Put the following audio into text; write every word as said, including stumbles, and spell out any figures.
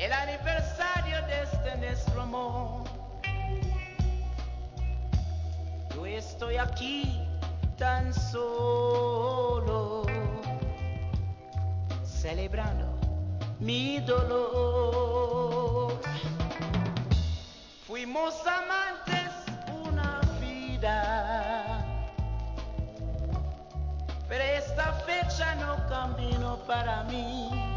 el aniversario de este nuestro amor. Yo estoy aquí tan solo, celebrando mi dolor. Fuimos amantes una vida, pero esta fecha no cambió para mí.